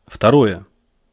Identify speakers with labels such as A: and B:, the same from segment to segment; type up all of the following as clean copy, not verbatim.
A: Второе.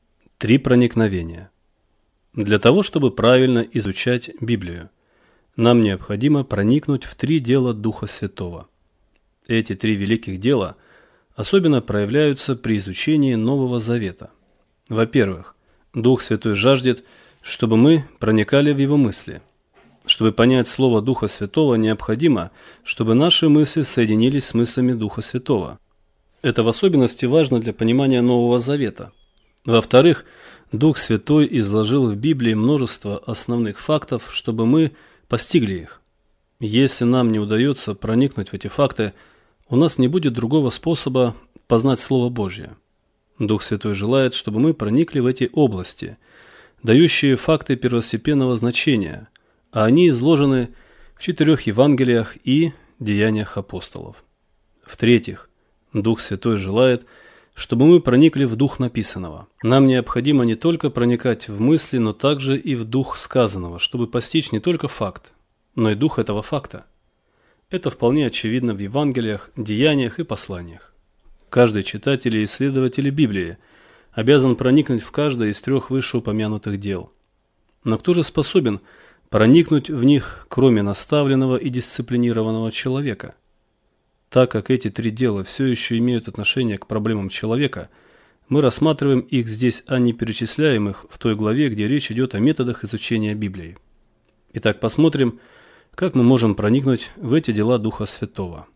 A: 3 проникновения. Для того, чтобы правильно изучать Библию, нам необходимо проникнуть в 3 дела Духа Святого. Эти 3 великих дела особенно проявляются при изучении Нового Завета. Во-первых, Дух Святой жаждет, чтобы мы проникали в Его мысли. Чтобы понять Слово Духа Святого, необходимо, чтобы наши мысли соединились с мыслями Духа Святого. Это в особенности важно для понимания Нового Завета. Во-вторых, Дух Святой изложил в Библии множество основных фактов, чтобы мы постигли их. Если нам не удается проникнуть в эти факты, у нас не будет другого способа познать Слово Божье. Дух Святой желает, чтобы мы проникли в эти области, дающие факты первостепенного значения, а они изложены в 4 Евангелиях и Деяниях апостолов. В-третьих, Дух Святой желает, чтобы мы проникли в дух написанного. Нам необходимо не только проникать в мысли, но также и в дух сказанного, чтобы постичь не только факт, но и дух этого факта. Это вполне очевидно в Евангелиях, Деяниях и посланиях. Каждый читатель и исследователь Библии обязан проникнуть в каждое из 3 вышеупомянутых дел. Но кто же способен проникнуть в них, кроме наставленного и дисциплинированного человека? Так как эти 3 дела все еще имеют отношение к проблемам человека, мы рассматриваем их здесь, а не перечисляем их в той главе, где речь идет о методах изучения Библии. Итак, посмотрим, как мы можем проникнуть в эти дела Духа Святого.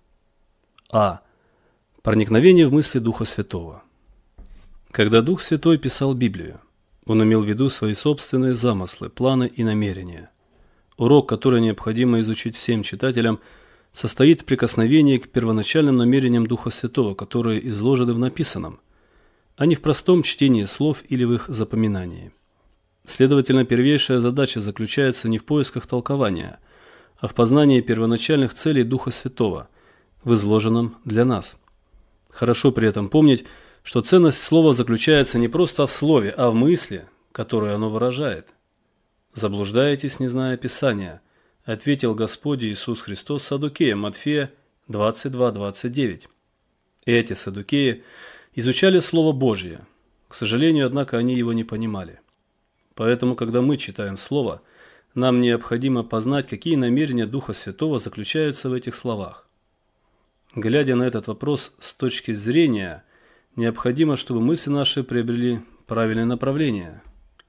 A: А. Проникновение в мысли Духа Святого. Когда Дух Святой писал Библию, Он имел в виду свои собственные замыслы, планы и намерения. Урок, который необходимо изучить всем читателям, состоит в прикосновении к первоначальным намерениям Духа Святого, которые изложены в написанном, а не в простом чтении слов или в их запоминании. Следовательно, первейшая задача заключается не в поисках толкования, а в познании первоначальных целей Духа Святого, в изложенном для нас. Хорошо при этом помнить, что ценность слова заключается не просто в слове, а в мысли, которую оно выражает. «Заблуждаетесь, не зная Писания», ответил Господь Иисус Христос саддукеям, Матфея 22:29. Эти саддукеи изучали Слово Божье. К сожалению, однако, они его не понимали. Поэтому, когда мы читаем Слово, нам необходимо познать, какие намерения Духа Святого заключаются в этих словах. Глядя на этот вопрос с точки зрения, необходимо, чтобы мысли наши приобрели правильное направление.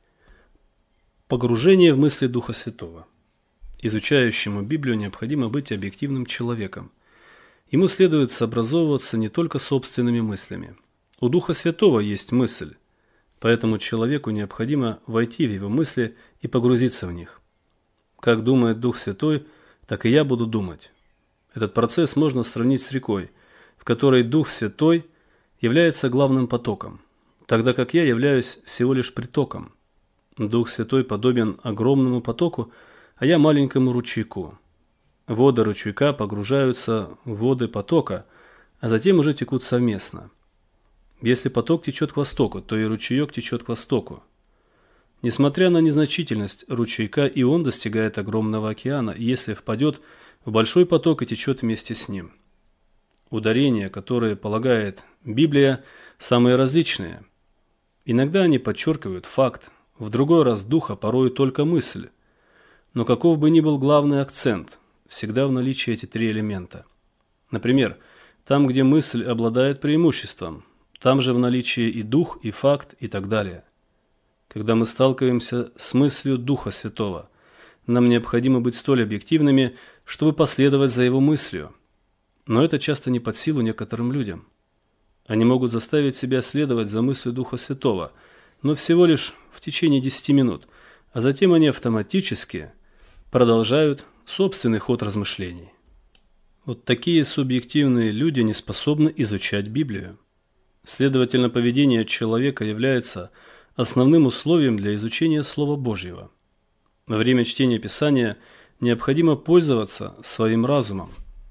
A: Погружение в мысли Духа Святого. Изучающему Библию необходимо быть объективным человеком. Ему следует сообразовываться не только собственными мыслями. У Духа Святого есть мысль, поэтому человеку необходимо войти в его мысли и погрузиться в них. Как думает Дух Святой, так и я буду думать. Этот процесс можно сравнить с рекой, в которой Дух Святой является главным потоком, тогда как я являюсь всего лишь притоком. Дух Святой подобен огромному потоку, а я маленькому ручейку. Воды ручейка погружаются в воды потока, а затем уже текут совместно. Если поток течет к востоку, то и ручеек течет к востоку. Несмотря на незначительность ручейка, и он достигает огромного океана, если впадет в большой поток и течет вместе с ним. Ударения, которые полагает Библия, самые различные. Иногда они подчеркивают факт, в другой раз дух, а порою только мысль. Но каков бы ни был главный акцент, всегда в наличии эти 3 элемента. Например, там, где мысль обладает преимуществом, там же в наличии и дух, и факт, и так далее. Когда мы сталкиваемся с мыслью Духа Святого, нам необходимо быть столь объективными, чтобы последовать за его мыслью. Но это часто не под силу некоторым людям. Они могут заставить себя следовать за мыслью Духа Святого, но всего лишь в течение 10 минут, а затем они автоматически продолжают собственный ход размышлений. Вот такие субъективные люди не способны изучать Библию. Следовательно, поведение человека является основным условием для изучения Слова Божьего. Во время чтения Писания необходимо пользоваться своим разумом.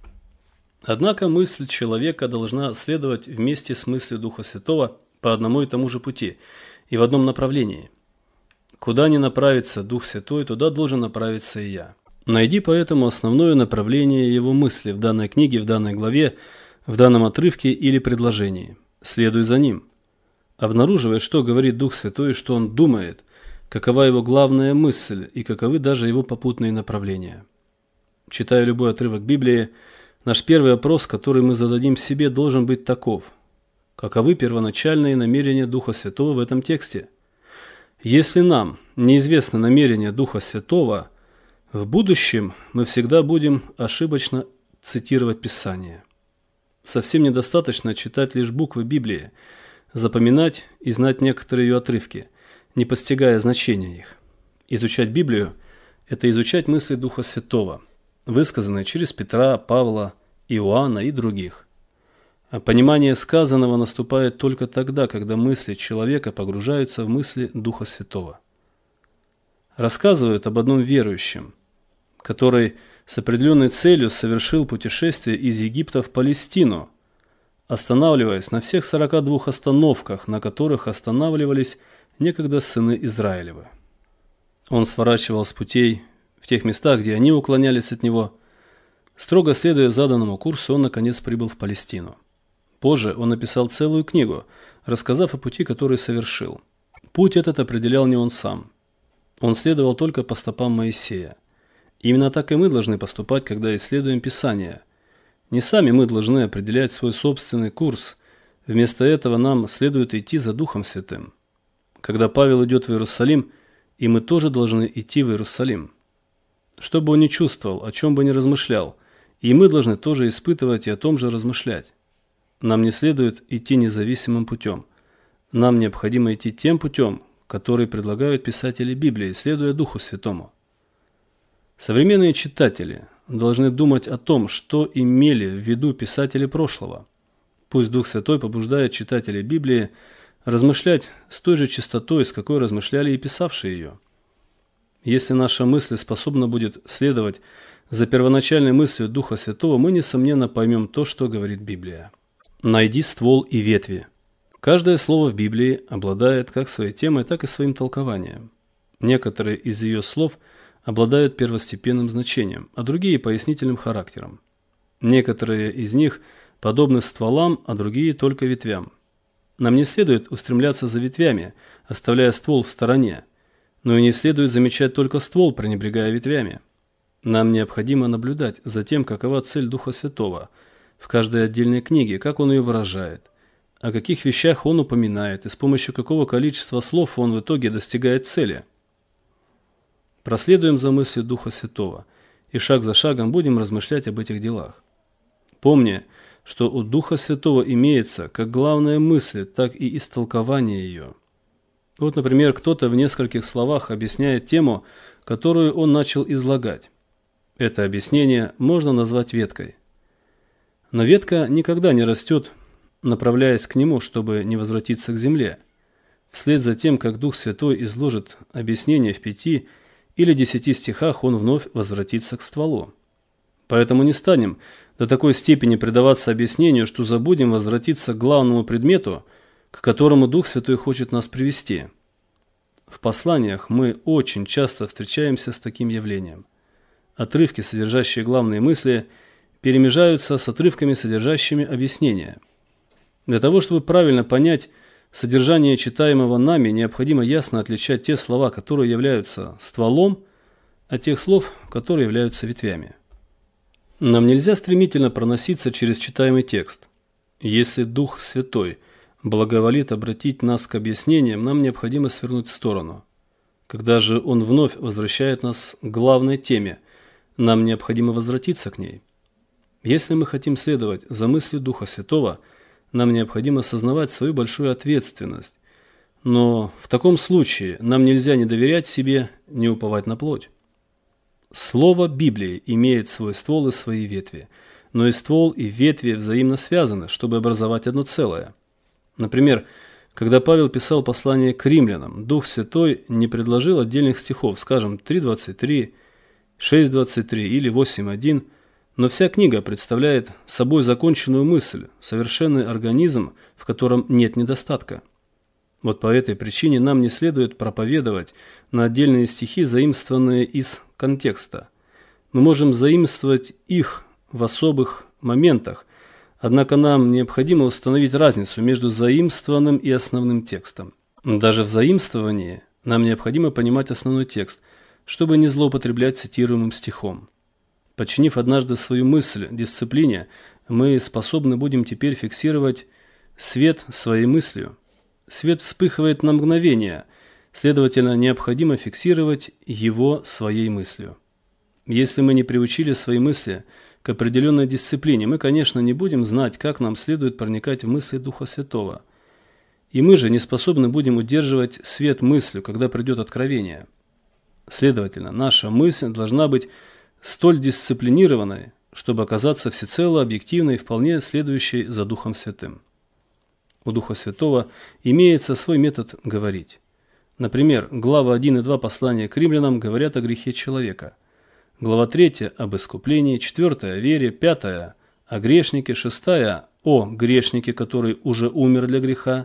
A: Однако мысль человека должна следовать вместе с мыслью Духа Святого по одному и тому же пути и в одном направлении. Куда ни направится Дух Святой, туда должен направиться и я. Найди поэтому основное направление его мысли в данной книге, в данной главе, в данном отрывке или предложении. Следуй за ним. обнаруживая, что говорит Дух Святой, что Он думает, какова его главная мысль и каковы даже его попутные направления. Читая любой отрывок Библии, наш первый вопрос, который мы зададим себе, должен быть таков: каковы первоначальные намерения Духа Святого в этом тексте? Если нам неизвестны намерения Духа Святого, в будущем мы всегда будем ошибочно цитировать Писание. Совсем недостаточно читать лишь буквы Библии, запоминать и знать некоторые ее отрывки, не постигая значения их. Изучать Библию – это изучать мысли Духа Святого, высказанные через Петра, Павла, Иоанна и других. А понимание сказанного наступает только тогда, когда мысли человека погружаются в мысли Духа Святого. Рассказывают об одном верующем, который с определенной целью совершил путешествие из Египта в Палестину, останавливаясь на всех 42 остановках, на которых останавливались некогда сыны Израилевы. Он сворачивал с путей в тех местах, где они уклонялись от него. Строго следуя заданному курсу, он наконец прибыл в Палестину. Позже он написал целую книгу, рассказав о пути, который совершил. Путь этот определял не он сам. Он следовал только по стопам Моисея. Именно так и мы должны поступать, когда исследуем Писание. Не сами мы должны определять свой собственный курс. Вместо этого нам следует идти за Духом Святым. Когда Павел идет в Иерусалим, и мы тоже должны идти в Иерусалим. Что бы он ни чувствовал, о чем бы ни размышлял, и мы должны тоже испытывать и о том же размышлять. Нам не следует идти независимым путем. Нам необходимо идти тем путем, который предлагают писатели Библии, следуя Духу Святому. Современные читатели должны думать о том, что имели в виду писатели прошлого. Пусть Дух Святой побуждает читателей Библии размышлять с той же чистотой, с какой размышляли и писавшие ее. Если наша мысль способна будет следовать за первоначальной мыслью Духа Святого, мы, несомненно, поймем то, что говорит Библия. Найди ствол и ветви. Каждое слово в Библии обладает как своей темой, так и своим толкованием. Некоторые из ее слов обладают первостепенным значением, а другие – пояснительным характером. Некоторые из них подобны стволам, а другие – только ветвям. Нам не следует устремляться за ветвями, оставляя ствол в стороне, но и не следует замечать только ствол, пренебрегая ветвями. Нам необходимо наблюдать за тем, какова цель Духа Святого в каждой отдельной книге, как он ее выражает, о каких вещах он упоминает и с помощью какого количества слов он в итоге достигает цели. Проследуем за мыслью Духа Святого и шаг за шагом будем размышлять об этих делах. Помни, что у Духа Святого имеется как главная мысль, так и истолкование ее. Вот, например, кто-то в нескольких словах объясняет тему, которую он начал излагать. Это объяснение можно назвать веткой. Но ветка никогда не растет, направляясь к нему, чтобы не возвратиться к земле. Вслед за тем, как Дух Святой изложит объяснение в 5 или 10 стихах, он вновь возвратится к стволу. Поэтому не станем до такой степени предаваться объяснению, что забудем возвратиться к главному предмету, к которому Дух Святой хочет нас привести. В посланиях мы очень часто встречаемся с таким явлением. Отрывки, содержащие главные мысли, перемежаются с отрывками, содержащими объяснения. Для того, чтобы правильно понять содержание читаемого нами, необходимо ясно отличать те слова, которые являются стволом, от тех слов, которые являются ветвями. Нам нельзя стремительно проноситься через читаемый текст. Если Дух Святой благоволит обратить нас к объяснениям, нам необходимо свернуть в сторону. Когда же Он вновь возвращает нас к главной теме, нам необходимо возвратиться к ней. Если мы хотим следовать за мыслью Духа Святого, нам необходимо осознавать свою большую ответственность. Но в таком случае нам нельзя не доверять себе, не уповать на плоть. Слово Библии имеет свой ствол и свои ветви, но и ствол, и ветви взаимно связаны, чтобы образовать одно целое. Например, когда Павел писал послание к римлянам, Дух Святой не предложил отдельных стихов, скажем, 3:23, 6:23 или 8:1, но вся книга представляет собой законченную мысль, совершенный организм, в котором нет недостатка. Вот по этой причине нам не следует проповедовать на отдельные стихи, заимствованные из контекста. Мы можем заимствовать их в особых моментах, Однако нам необходимо установить разницу между заимствованным и основным текстом. Даже в заимствовании нам необходимо понимать основной текст, чтобы не злоупотреблять цитируемым стихом. Подчинив однажды свою мысль дисциплине, мы способны будем теперь фиксировать свет своей мыслью. Свет вспыхивает на мгновение, следовательно, необходимо фиксировать его своей мыслью. Если мы не приучили свои мысли к определенной дисциплине, мы, конечно, не будем знать, как нам следует проникать в мысли Духа Святого. И мы же не способны будем удерживать свет мыслью, когда придет откровение. Следовательно, наша мысль должна быть столь дисциплинированной, чтобы оказаться всецело объективной и вполне следующей за Духом Святым. У Духа Святого имеется свой метод говорить. Например, глава 1 и 2 послания к римлянам говорят о грехе человека. Глава 3 об искуплении, 4 о вере, 5 о грешнике, 6 о грешнике, который уже умер для греха,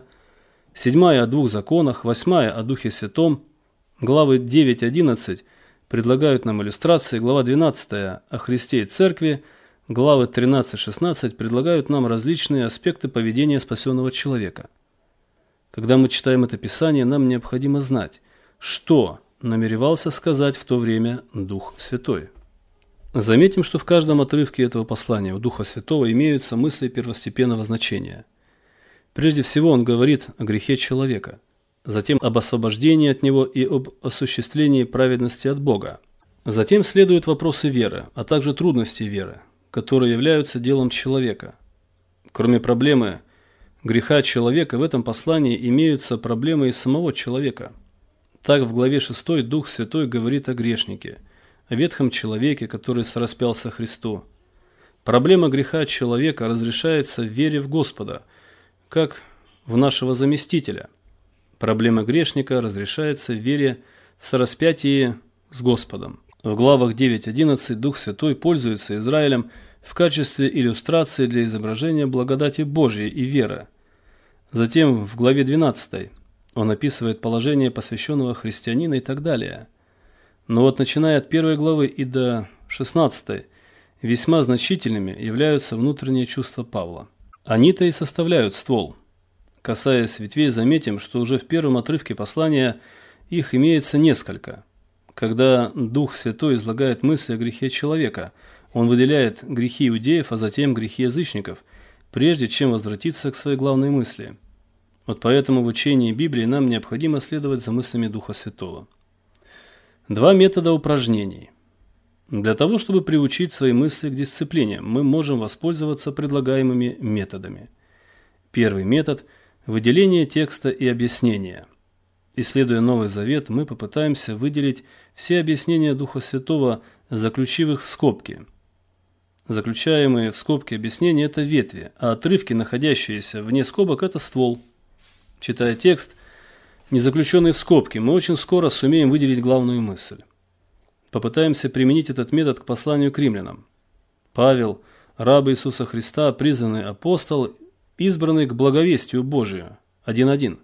A: 7 о 2 законах, 8 о Духе Святом, главы 9-11 предлагают нам иллюстрации, глава 12 о Христе и Церкви, главы 13-16 предлагают нам различные аспекты поведения спасенного человека. Когда мы читаем это Писание, нам необходимо знать, что намеревался сказать в то время Дух Святой. Заметим, что в каждом отрывке этого послания у Духа Святого имеются мысли первостепенного значения. Прежде всего он говорит о грехе человека, затем об освобождении от него и об осуществлении праведности от Бога. Затем следуют вопросы веры, а также трудности веры, которые являются делом человека. Кроме проблемы греха человека, в этом послании имеются проблемы и самого человека. Так в главе 6 Дух Святой говорит о грешнике, о ветхом человеке, который сораспялся Христу. Проблема греха человека разрешается в вере в Господа, как в нашего заместителя. Проблема грешника разрешается в вере в сораспятии с Господом. В главах 9-11 Дух Святой пользуется Израилем в качестве иллюстрации для изображения благодати Божьей и веры. Затем в главе 12 он описывает положение посвященного христианина и так далее. Но вот начиная от 1 главы и до 16 весьма значительными являются внутренние чувства Павла. Они-то и составляют ствол. Касаясь ветвей, заметим, что уже в первом отрывке послания их имеется несколько. Когда Дух Святой излагает мысли о грехе человека, он выделяет грехи иудеев, а затем грехи язычников, прежде чем возвратиться к своей главной мысли. Вот поэтому в учении Библии нам необходимо следовать за мыслями Духа Святого. Два метода упражнений. Для того, чтобы приучить свои мысли к дисциплине, мы можем воспользоваться предлагаемыми методами. Первый метод – выделение текста и объяснения. Исследуя Новый Завет, мы попытаемся выделить все объяснения Духа Святого, заключив их в скобки. Заключаемые в скобки объяснения – это ветви, а отрывки, находящиеся вне скобок – это ствол. Читая текст, не заключенный в скобки, мы очень скоро сумеем выделить главную мысль. Попытаемся применить этот метод к посланию к римлянам. Павел, раб Иисуса Христа, призванный апостол, избранный к благовестию Божию. 1:1.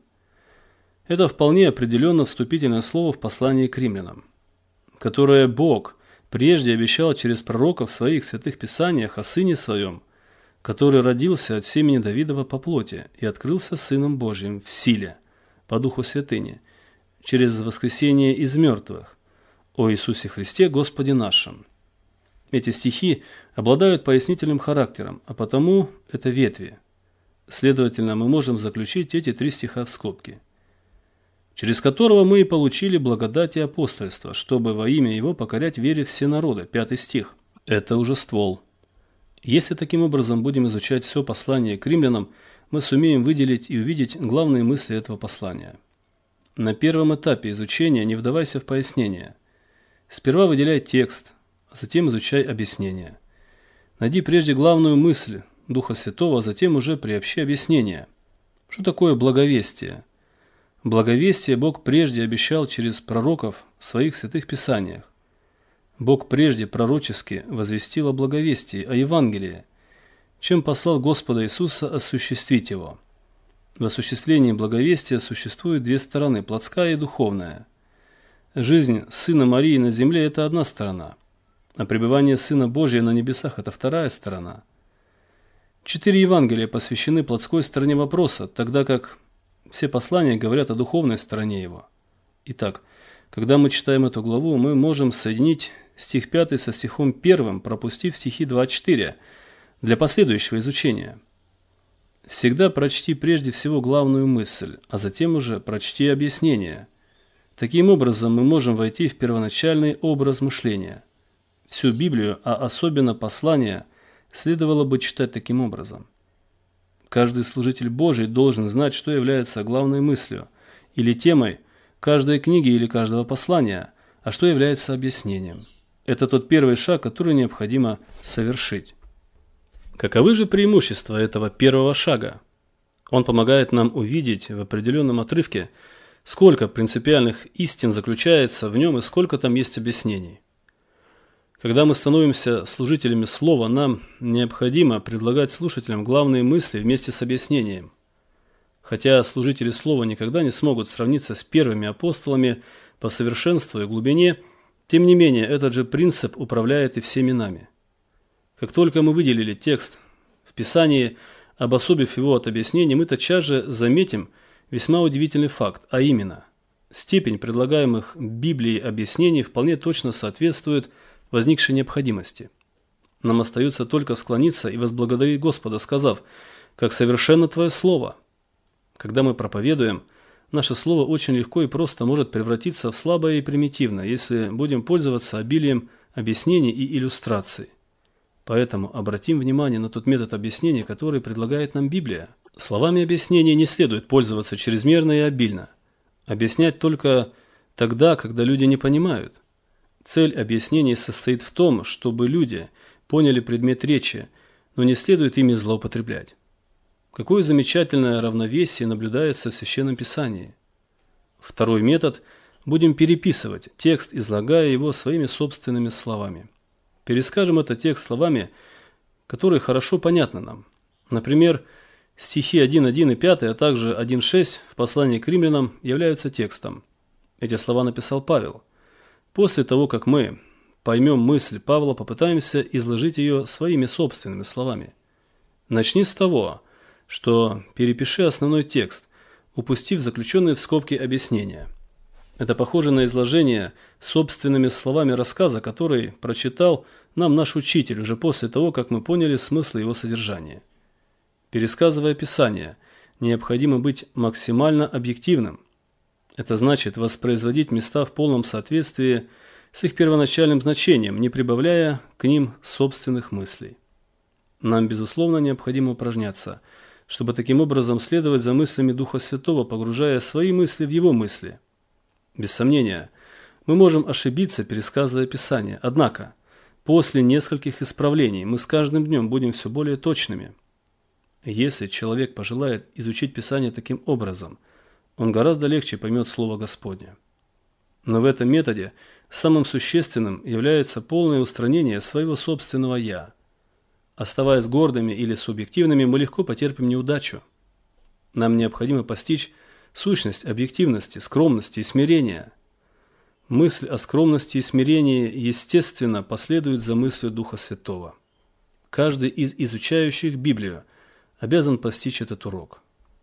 A: Это вполне определенно вступительное слово в послании к римлянам, которое Бог прежде обещал через пророков в своих святых писаниях о Сыне Своем, который родился от семени Давидова по плоти и открылся Сыном Божьим в силе, по Духу Святыни, через воскресение из мертвых, о Иисусе Христе Господе нашем. Эти стихи обладают пояснительным характером, а потому это ветви. Следовательно, мы можем заключить эти 3 стиха в скобки, через которого мы и получили благодать и апостольство, чтобы во имя Его покорять вере все народы. 5 стих. Это уже ствол. Если таким образом будем изучать все послание к римлянам, мы сумеем выделить и увидеть главные мысли этого послания. На первом этапе изучения не вдавайся в пояснения. Сперва выделяй текст, а затем изучай объяснение. Найди прежде главную мысль Духа Святого, а затем уже приобщи объяснение. Что такое благовестие? Благовестие Бог прежде обещал через пророков в своих святых писаниях. Бог прежде пророчески возвестил о благовестии, о Евангелии, чем послал Господа Иисуса осуществить его. В осуществлении благовестия существуют 2 стороны – плотская и духовная. Жизнь Сына Марии на земле – это одна сторона, а пребывание Сына Божия на небесах – это вторая сторона. 4 Евангелия посвящены плотской стороне вопроса, тогда как все послания говорят о духовной стороне его. Итак, когда мы читаем эту главу, мы можем соединить стих 5 со стихом 1, пропустив стихи 2-4 для последующего изучения. Всегда прочти прежде всего главную мысль, а затем уже прочти объяснение. Таким образом мы можем войти в первоначальный образ мышления. Всю Библию, а особенно послания, следовало бы читать таким образом. Каждый служитель Божий должен знать, что является главной мыслью или темой каждой книги или каждого послания, а что является объяснением. Это тот первый шаг, который необходимо совершить. Каковы же преимущества этого первого шага? Он помогает нам увидеть в определенном отрывке, сколько принципиальных истин заключается в нем и сколько там есть объяснений. Когда мы становимся служителями Слова, нам необходимо предлагать слушателям главные мысли вместе с объяснением. Хотя служители Слова никогда не смогут сравниться с первыми апостолами по совершенству и глубине, тем не менее этот же принцип управляет и всеми нами. Как только мы выделили текст в Писании, обособив его от объяснений, мы тотчас же заметим весьма удивительный факт, а именно, степень предлагаемых Библией объяснений вполне точно соответствует возникшей необходимости. Нам остается только склониться и возблагодарить Господа, сказав: «Как совершенно Твое Слово». Когда мы проповедуем, наше Слово очень легко и просто может превратиться в слабое и примитивное, если будем пользоваться обилием объяснений и иллюстраций. Поэтому обратим внимание на тот метод объяснения, который предлагает нам Библия. Словами объяснения не следует пользоваться чрезмерно и обильно. Объяснять только тогда, когда люди не понимают. Цель объяснений состоит в том, чтобы люди поняли предмет речи, но не следует ими злоупотреблять. Какое замечательное равновесие наблюдается в Священном Писании. Второй метод – будем переписывать текст, излагая его своими собственными словами. Перескажем этот текст словами, которые хорошо понятны нам. Например, стихи 1.1 и 5, а также 1.6 в послании к римлянам являются текстом. Эти слова написал Павел. После того, как мы поймем мысль Павла, попытаемся изложить ее своими собственными словами. Начни с того, что перепиши основной текст, упустив заключенные в скобки объяснения. Это похоже на изложение собственными словами рассказа, который прочитал нам наш учитель уже после того, как мы поняли смысл его содержания. Пересказывая Писание, необходимо быть максимально объективным. Это значит воспроизводить места в полном соответствии с их первоначальным значением, не прибавляя к ним собственных мыслей. Нам, безусловно, необходимо упражняться, чтобы таким образом следовать за мыслями Духа Святого, погружая свои мысли в Его мысли. Без сомнения, мы можем ошибиться, пересказывая Писание, однако после нескольких исправлений мы с каждым днем будем все более точными. Если человек пожелает изучить Писание таким образом, он гораздо легче поймет Слово Господне. Но в этом методе самым существенным является полное устранение своего собственного «я». Оставаясь гордыми или субъективными, мы легко потерпим неудачу. Нам необходимо постичь сущность объективности, скромности и смирения. Мысль о скромности и смирении, естественно, последует за мыслью Духа Святого. Каждый из изучающих Библию обязан постичь этот урок.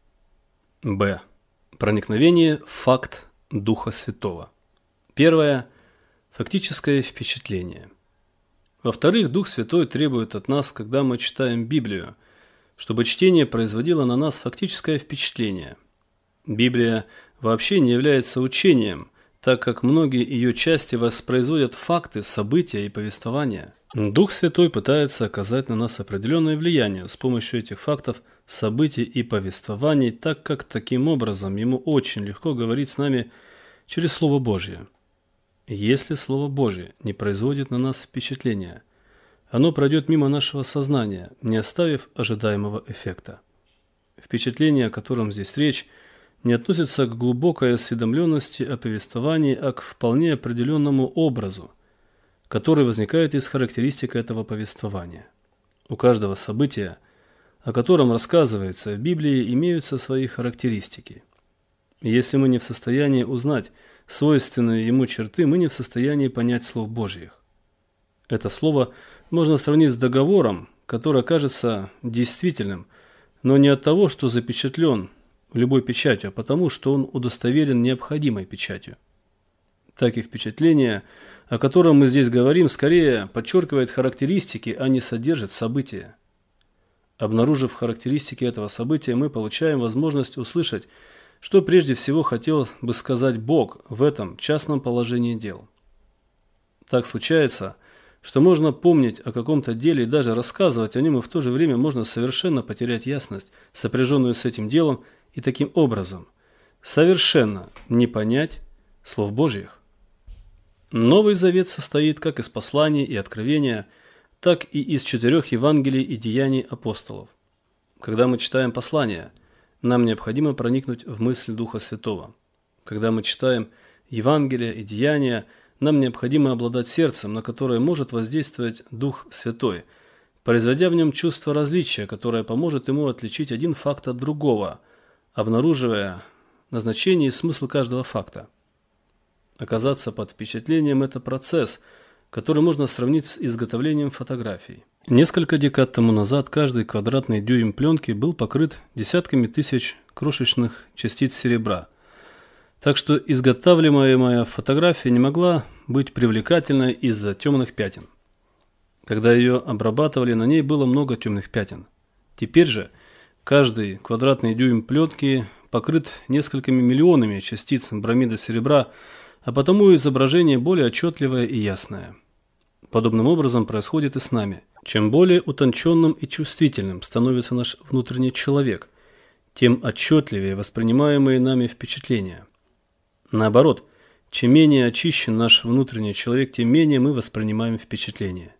A: Б. Проникновение в факт Духа Святого. Первое. Фактическое впечатление. Во-вторых, Дух Святой требует от нас, когда мы читаем Библию, чтобы чтение производило на нас фактическое впечатление. Библия вообще не является учением, так как многие ее части воспроизводят факты, события и повествования. Дух Святой пытается оказать на нас определенное влияние с помощью этих фактов, событий и повествований, так как таким образом ему очень легко говорить с нами через Слово Божье. Если Слово Божье не производит на нас впечатления, оно пройдет мимо нашего сознания, не оставив ожидаемого эффекта. Впечатление, о котором здесь речь, не относится к глубокой осведомленности о повествовании, а к вполне определенному образу, который возникает из характеристик этого повествования. У каждого события, о котором рассказывается в Библии, имеются свои характеристики. И если мы не в состоянии узнать свойственные ему черты, мы не в состоянии понять слов Божьих. Это слово можно сравнить с договором, который кажется действительным, но не от того, что запечатлен любой печатью, а потому, что он удостоверен необходимой печатью. Так и впечатление, о котором мы здесь говорим, скорее подчеркивает характеристики, а не содержит события. Обнаружив характеристики этого события, мы получаем возможность услышать, что прежде всего хотел бы сказать Бог в этом частном положении дел. Так случается, что можно помнить о каком-то деле и даже рассказывать о нем, и в то же время можно совершенно потерять ясность, сопряженную с этим делом, и таким образом совершенно не понять слов Божьих. Новый Завет состоит как из посланий и откровения, так и из 4 Евангелий и деяний апостолов. Когда мы читаем послания, нам необходимо проникнуть в мысль Духа Святого. Когда мы читаем Евангелия и деяния, нам необходимо обладать сердцем, на которое может воздействовать Дух Святой, производя в нем чувство различия, которое поможет ему отличить один факт от другого, обнаруживая назначение и смысл каждого факта. Оказаться под впечатлением – это процесс, который можно сравнить с изготовлением фотографий. Несколько декад тому назад каждый квадратный дюйм пленки был покрыт десятками тысяч крошечных частиц серебра. Так что изготавливаемая фотография не могла быть привлекательной из-за темных пятен. Когда ее обрабатывали, на ней было много темных пятен. Теперь же каждый квадратный дюйм пленки покрыт несколькими миллионами частиц бромида серебра, а потому изображение более отчетливое и ясное. Подобным образом происходит и с нами. Чем более утонченным и чувствительным становится наш внутренний человек, тем отчетливее воспринимаемые нами впечатления. Наоборот, чем менее очищен наш внутренний человек, тем менее мы воспринимаем впечатления.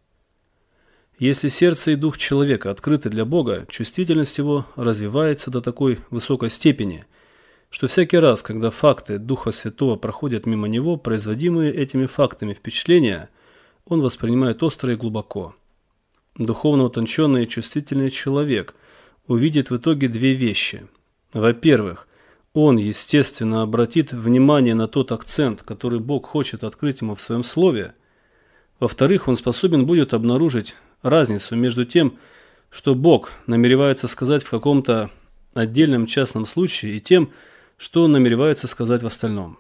A: Если сердце и дух человека открыты для Бога, чувствительность его развивается до такой высокой степени, что всякий раз, когда факты Духа Святого проходят мимо него, производимые этими фактами впечатления, он воспринимает остро и глубоко. Духовно утонченный и чувствительный человек увидит в итоге две вещи. Во-первых, он, естественно, обратит внимание на тот акцент, который Бог хочет открыть ему в своем слове. Во-вторых, он способен будет обнаружить разницу между тем, что Бог намеревается сказать в каком-то отдельном частном случае, и тем, что он намеревается сказать в остальном.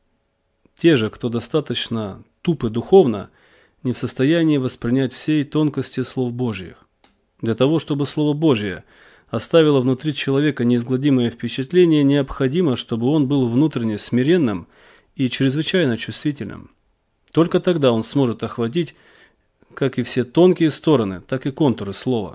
A: Те же, кто достаточно тупы духовно, не в состоянии воспринять всей тонкости слов Божьих. Для того, чтобы Слово Божье оставило внутри человека неизгладимое впечатление, необходимо, чтобы он был внутренне смиренным и чрезвычайно чувствительным. Только тогда он сможет охватить как и все тонкие стороны, так и контуры слова.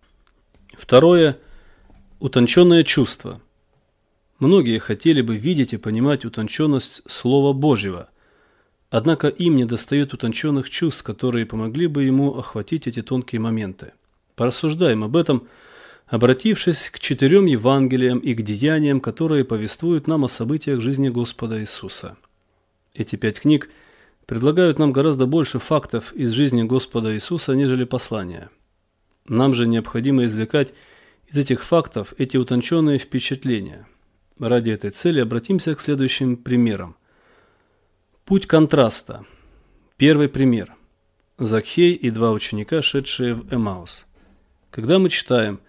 A: Второе – утонченное чувство. Многие хотели бы видеть и понимать утонченность Слова Божьего, однако им недостает утонченных чувств, которые помогли бы ему охватить эти тонкие моменты. Порассуждаем об этом, обратившись к 4 Евангелиям и к деяниям, которые повествуют нам о событиях жизни Господа Иисуса. Эти 5 книг предлагают нам гораздо больше фактов из жизни Господа Иисуса, нежели послания. Нам же необходимо извлекать из этих фактов эти утонченные впечатления. Ради этой цели обратимся к следующим примерам. Путь контраста. Первый пример. Закхей и 2 ученика, шедшие в Эмаус. Когда мы читаем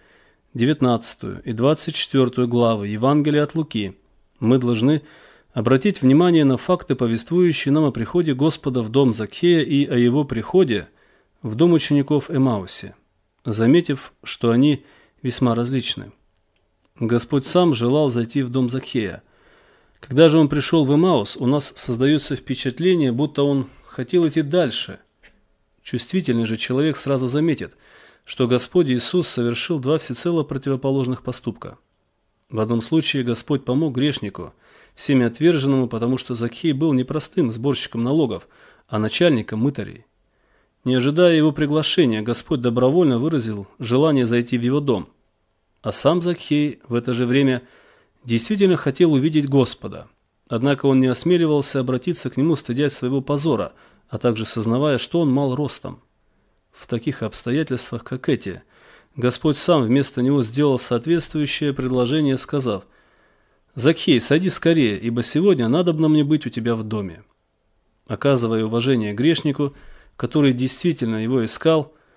A: 19 и 24 главы Евангелия от Луки, мы должны обратить внимание на факты, повествующие нам о приходе Господа в дом Закхея и о его приходе в дом учеников Эмаусе, заметив, что они весьма различны. Господь сам желал зайти в дом Закхея. Когда же он пришел в Эмаус, у нас создается впечатление, будто он хотел идти дальше. Чувствительный же человек сразу заметит, что Господь Иисус совершил 2 всецело противоположных поступка. В одном случае Господь помог грешнику, всеми отверженному, потому что Закхей был не простым сборщиком налогов, а начальником мытарей. Не ожидая его приглашения, Господь добровольно выразил желание зайти в его дом. А сам Закхей в это же время действительно хотел увидеть Господа, однако он не осмеливался обратиться к нему, стыдясь своего позора, а также сознавая, что он мал ростом. В таких обстоятельствах, как эти, Господь сам вместо него сделал соответствующее предложение, сказав: «Закхей, сойди скорее, ибо сегодня надобно мне быть у тебя в доме». Оказывая уважение грешнику, который действительно его искал,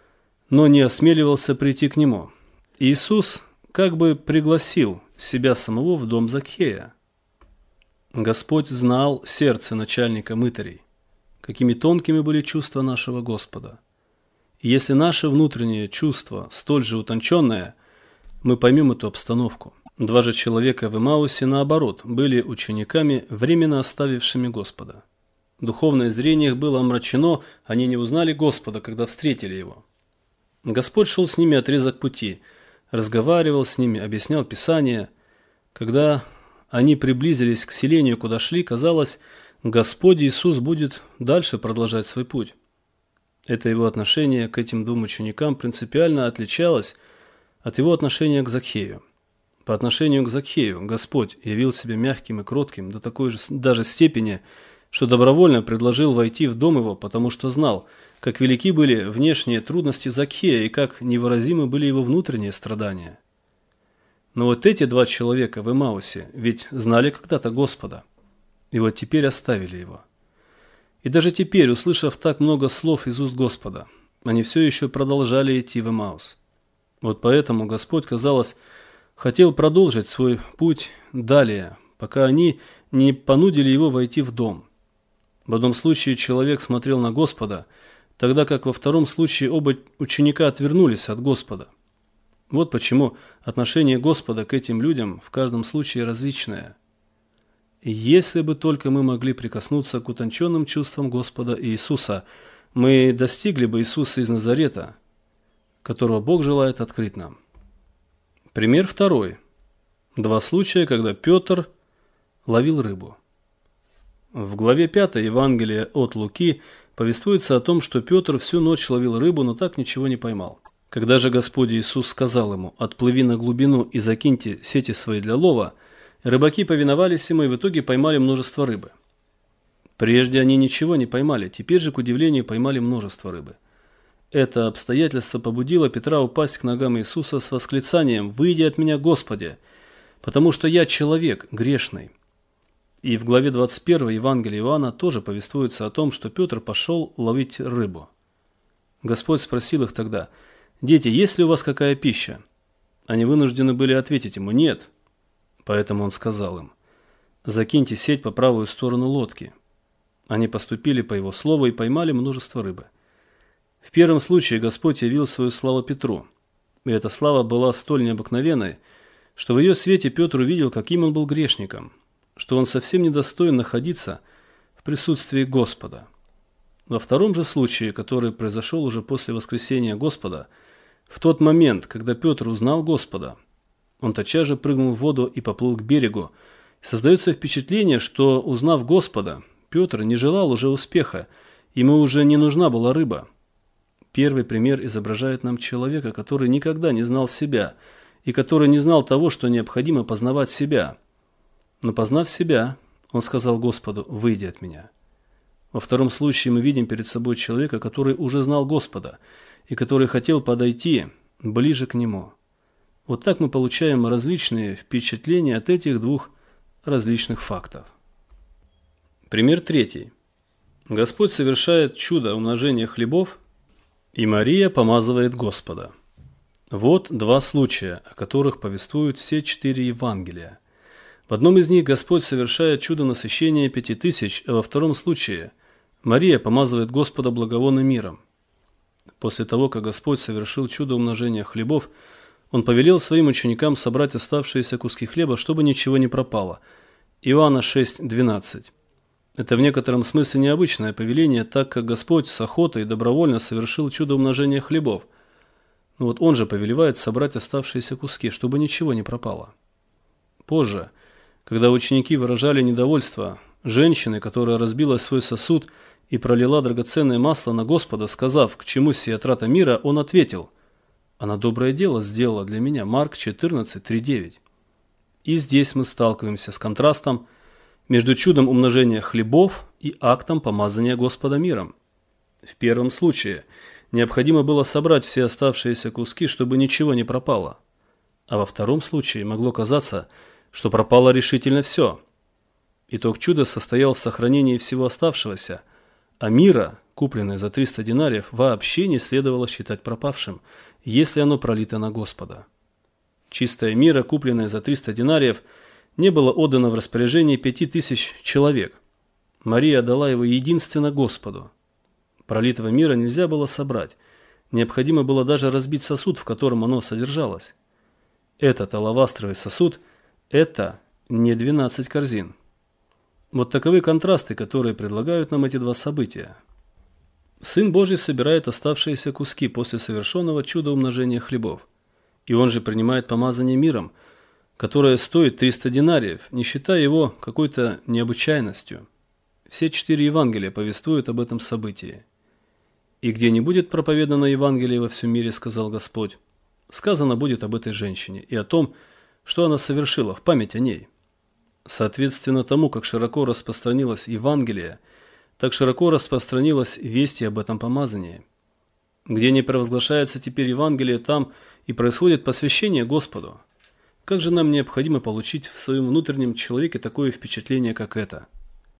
A: но не осмеливался прийти к нему. Иисус как бы пригласил себя самого в дом Закхея. Господь знал сердце начальника мытарей, какими тонкими были чувства нашего Господа. И если наше внутреннее чувство столь же утонченное, мы поймем эту обстановку. Два же человека в Эмаусе, наоборот, были учениками, временно оставившими Господа. Духовное зрение их было омрачено, они не узнали Господа, когда встретили Его. Господь шел с ними отрезок пути, разговаривал с ними, объяснял Писание. Когда они приблизились к селению, куда шли, казалось, Господь Иисус будет дальше продолжать свой путь. Это Его отношение к этим двум ученикам принципиально отличалось от Его отношения к Закхею. По отношению к Закхею Господь явил себя мягким и кротким до такой же даже степени, что добровольно предложил войти в дом его, потому что знал, как велики были внешние трудности Закхея и как невыразимы были его внутренние страдания. Но вот эти два человека в Эмаусе ведь знали когда-то Господа, и вот теперь оставили его. И даже теперь, услышав так много слов из уст Господа, они все еще продолжали идти в Эмаус. Вот поэтому Господь, казалось, хотел продолжить свой путь далее, пока они не понудили его войти в дом. В одном случае человек смотрел на Господа, тогда как во втором случае оба ученика отвернулись от Господа. Вот почему отношение Господа к этим людям в каждом случае различное. И если бы только мы могли прикоснуться к утонченным чувствам Господа Иисуса, мы достигли бы Иисуса из Назарета, которого Бог желает открыть нам. Пример второй. Два случая, когда Петр ловил рыбу. В главе 5 Евангелия от Луки повествуется о том, что Петр всю ночь ловил рыбу, но так ничего не поймал. Когда же Господь Иисус сказал ему: «Отплыви на глубину и закиньте сети свои для лова», рыбаки повиновались ему и в итоге поймали множество рыбы. Прежде они ничего не поймали, теперь же, к удивлению, поймали множество рыбы. Это обстоятельство побудило Петра упасть к ногам Иисуса с восклицанием: «Выйди от меня, Господи, потому что я человек грешный». И в главе 21 Евангелия Иоанна тоже повествуется о том, что Петр пошел ловить рыбу. Господь спросил их тогда: «Дети, есть ли у вас какая пища?» Они вынуждены были ответить ему: «Нет». Поэтому он сказал им: «Закиньте сеть по правую сторону лодки». Они поступили по его слову и поймали множество рыбы. В первом случае Господь явил свою славу Петру, и эта слава была столь необыкновенной, что в ее свете Петр увидел, каким он был грешником, что он совсем недостоин находиться в присутствии Господа. Во втором же случае, который произошел уже после воскресения Господа, в тот момент, когда Петр узнал Господа, он тотчас же прыгнул в воду и поплыл к берегу. И создается впечатление, что, узнав Господа, Петр не желал уже успеха, ему уже не нужна была рыба. Первый пример изображает нам человека, который никогда не знал себя и который не знал того, что необходимо познавать себя. Но познав себя, он сказал Господу: «Выйди от меня». Во втором случае мы видим перед собой человека, который уже знал Господа и который хотел подойти ближе к Нему. Вот так мы получаем различные впечатления от этих двух различных фактов. Пример третий. Господь совершает чудо умножения хлебов, и Мария помазывает Господа. Вот два случая, о которых повествуют все 4 Евангелия. В одном из них Господь совершает чудо насыщения 5000, а во втором случае Мария помазывает Господа благовонным миром. После того, как Господь совершил чудо умножения хлебов, Он повелел своим ученикам собрать оставшиеся куски хлеба, чтобы ничего не пропало. Иоанна 6:12. Это в некотором смысле необычное повеление, так как Господь с охотой и добровольно совершил чудо умножения хлебов. Но вот Он же повелевает собрать оставшиеся куски, чтобы ничего не пропало. Позже, когда ученики выражали недовольство женщины, которая разбила свой сосуд и пролила драгоценное масло на Господа, сказав: «К чему сия трата мира?», Он ответил: «Она доброе дело сделала для меня». Марк 14:3-9. И здесь мы сталкиваемся с контрастом между чудом умножения хлебов и актом помазания Господа миром. В первом случае необходимо было собрать все оставшиеся куски, чтобы ничего не пропало. А во втором случае могло казаться, что пропало решительно все. Итог чуда состоял в сохранении всего оставшегося, а мира, купленное за 300 динариев, вообще не следовало считать пропавшим, если оно пролито на Господа. Чистое миро, купленное за 300 динариев, не было отдано в распоряжение 5000 человек. Мария отдала его единственно Господу. Пролитого мира нельзя было собрать. Необходимо было даже разбить сосуд, в котором оно содержалось. Этот алавастровый сосуд – это не 12 корзин. Вот таковы контрасты, которые предлагают нам эти два события. Сын Божий собирает оставшиеся куски после совершенного чуда умножения хлебов. И он же принимает помазание миром, которое стоит 300 динариев, не считая его какой-то необычайностью. Все 4 Евангелия повествуют об этом событии. «И где не будет проповедано Евангелие во всем мире, сказал Господь, сказано будет об этой женщине и о том, что она совершила в память о ней». Соответственно тому, как широко распространилось Евангелие, так широко распространилась весть об этом помазании. Где не провозглашается теперь Евангелие, там и происходит посвящение Господу. Как же нам необходимо получить в своем внутреннем человеке такое впечатление, как это?